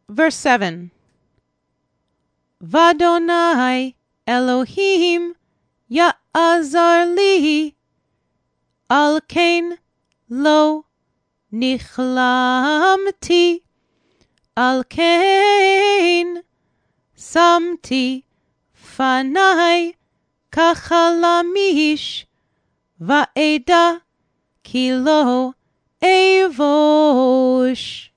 Verse 7. Vadonai Elohim ya'azar li, al ken lo nichlamti, al ken samti fanai kachalamish, va'eda ki lo evosh.